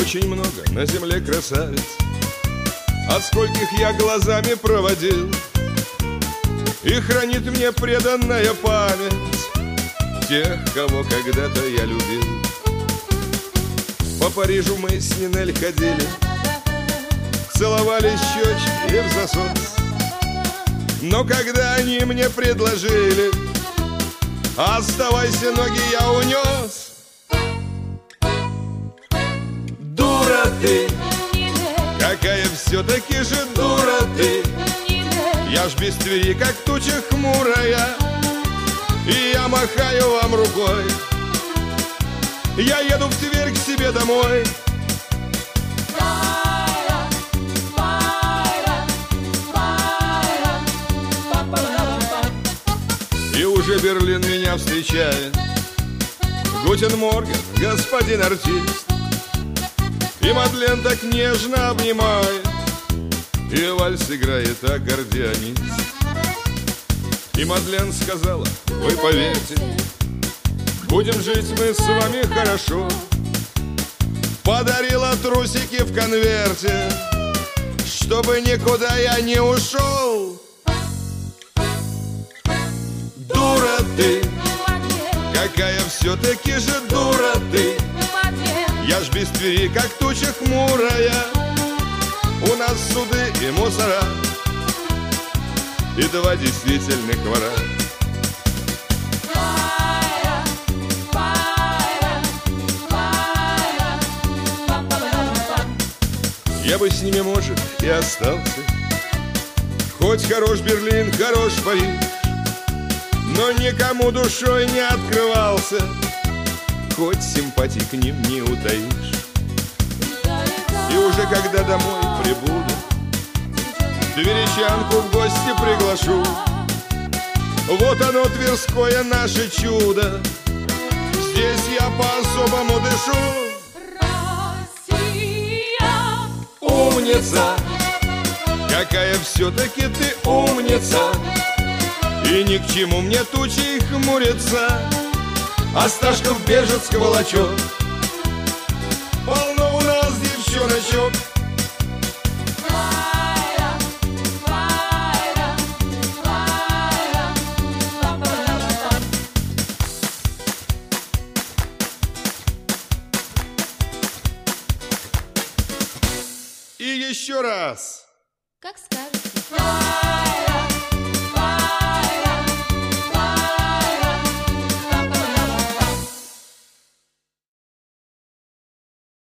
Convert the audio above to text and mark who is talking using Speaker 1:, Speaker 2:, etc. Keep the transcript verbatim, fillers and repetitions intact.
Speaker 1: Очень много на земле красавиц, от скольких я глазами проводил, и хранит мне преданная память тех, кого когда-то я любил. По Парижу мы с Нинель ходили, целовали щечки и в засос. Но когда они мне предложили: оставайся, ноги я унес. Дура ты, какая все-таки же дура ты. Я ж без Твери, как туча хмурая, и я махаю вам рукой. Я еду в Тверь к себе домой. И уже Берлин меня встречает. Гутен морген, господин артист. И Мадлен так нежно обнимает, и вальс играет аккордеонист. И Мадлен сказала: вы поверьте, будем жить мы с вами хорошо. Подарила трусики в конверте, чтобы никуда я не ушел. Дура ты, какая все-таки же дура ты. Я ж без Твери, как туча хмурая. У нас суды и мусора, и два действительных вора. Я бы с ними, может, и остался. Хоть хорош Берлин, хорош Париж, но никому душой не открывался. Хоть симпатии к ним не утаишь. И уже когда домой прибуду, тверичанку в гости приглашу. Вот оно, Тверское наше чудо, здесь я по-особому дышу. Умница, какая все-таки ты умница. И ни к чему мне тучей хмуриться. Осташков Бежецкого лачок, полно у нас девчоночок. И еще раз.
Speaker 2: Как скажешь.